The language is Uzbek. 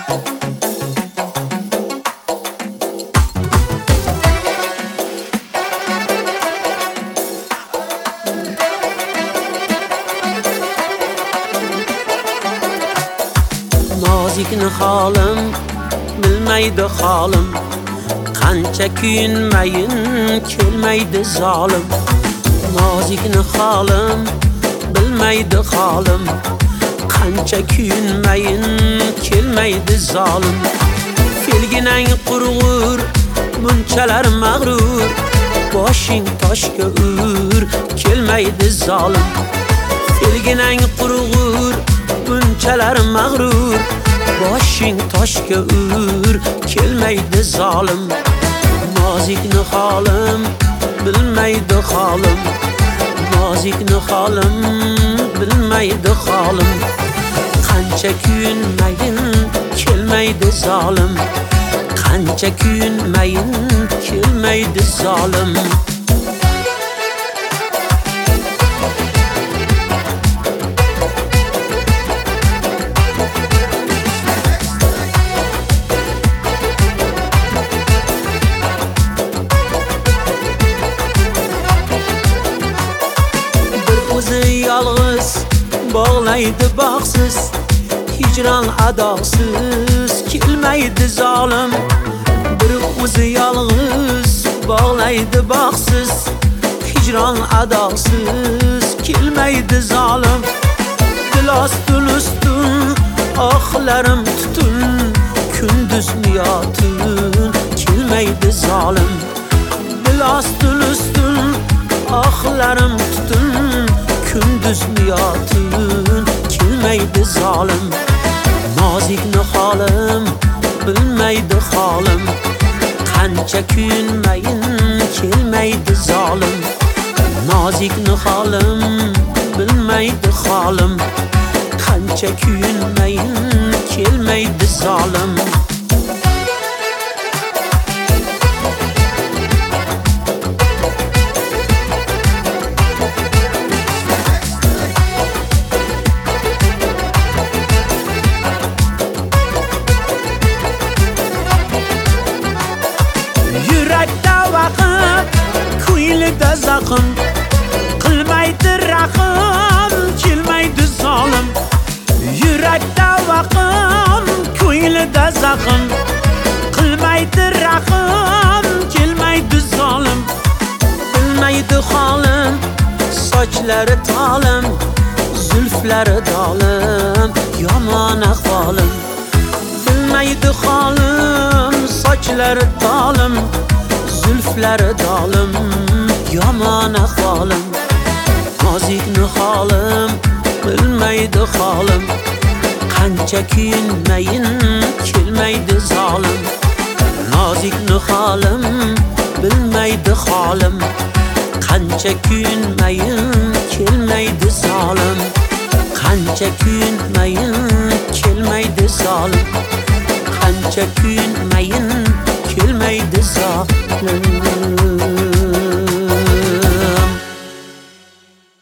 Nozikni holim bilmaydi holim, qancha kuyinmayin kelmaydi zolim. Nozikni holim bilmaydi holim, qancha kuyinmayin kelmaydi zolim. Felginang qurg'ur bunchalar mag'rur, boshing toshga ur kelmaydi zolim. Felginang qurg'ur bunchalar mag'rur, boshing toshga ur kelmaydi zolim. Nozikni holim bilmaydi holim, nozikni holim bilmaydi holim, qancha kuyinmayin kelmaydi zolim, qancha kuyinmayin kelmaydi zolim. Yalğız bağlaydı baxsız, hicran adasız kelmaydi zolim. Bir o'zi yalğız bağlaydı baxsız, hicran adasız kelmaydi zolim. Dil ostun ustun oxlarim tutun, kunduzmi yotun kelmaydi zolim. Dil ostun ustun oxlarim tutun, kunduzmi yotun kelmaydi zolim. Nozikni holim bilmaydi holim, qancha kuyinmayin kelmaydi zolim. Nozikni holim bilmaydi holim, qancha kuyinmayin kelmaydi zolim. Yurakda vaqt, ko'nglida zaqim, qilmaydi rahim kelmaydi zolim. Yurakda vaqt, ko'nglida zaqim, qilmaydi rahim kelmaydi zolim. Bilmaydi holim, sochlari tolim, zulflari dolim, yomon ahvolim. Bilmaydi holim, sochlari tolim, zulflari dolim, yomon ahvolim. Nozikni holim bilmaydi holim, qancha kuyinmayin kelmaydi zolim. Nozikni holim bilmaydi holim, qancha kuyinmayin kelmaydi zolim, qancha kuyinmayin kelmaydi zolim, qancha kuyinmayin kelmaydi zolim.